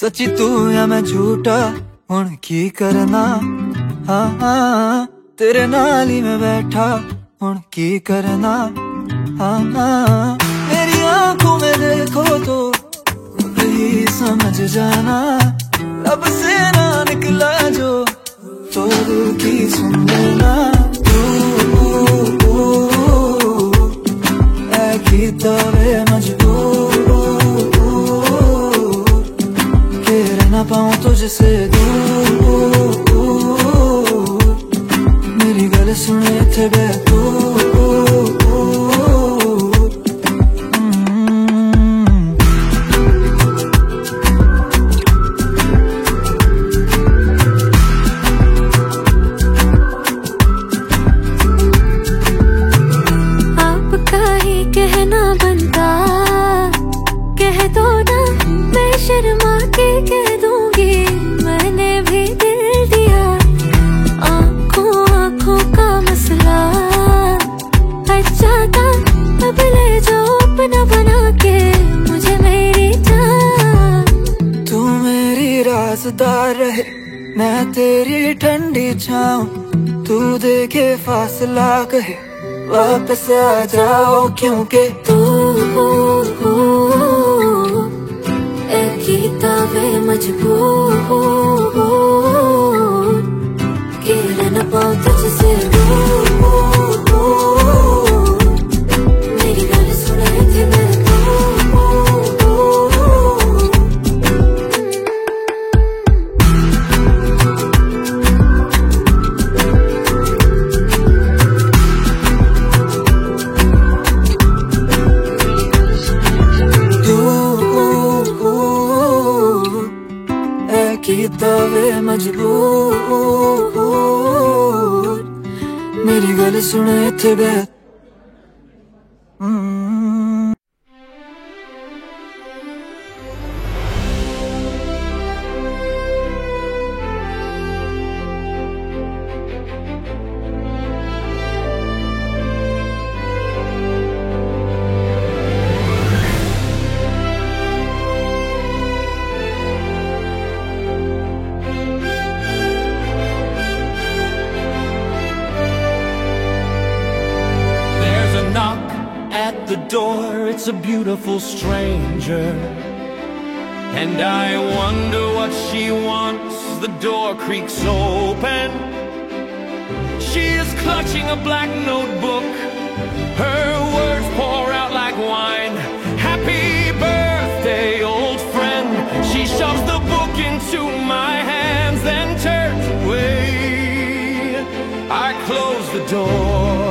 सच्ची तू या मैं झूठा हुण की करना। हाँ हाँ तेरे नाल ही मैं बैठा हुण की करना। हाँ हाँ मेरी आंखों में देखो तो ही समझ जाना। अब से ना निकला जो तो दिल की सुन लेना। कीता वे मजबूर के रहना पाऊं तुझसे दूर। मेरी गल सुने थे शर्मा के कह दूंगी मैंने भी दिल दिया। आंखों आंखों का मसला अच्छा था अब ले जाओ अपना बना के मुझे मेरी जान। तू मेरी राज़दार रहे मैं तेरी ठंडी छाऊं। तू देखे फासला कहे वापस आ जाओ क्योंकि तू कीता वे मजबूर के रहना पाऊं तुझसे दूर। मेरी गल सुने थे मैं कीता वे मजबूर। मेरी गल सुने थे the door, it's a beautiful stranger, and I wonder what she wants. The door creaks open. She is clutching a black notebook. Her words pour out like wine. Happy birthday, old friend. She shoves the book into my hands, then turns away. I close the door.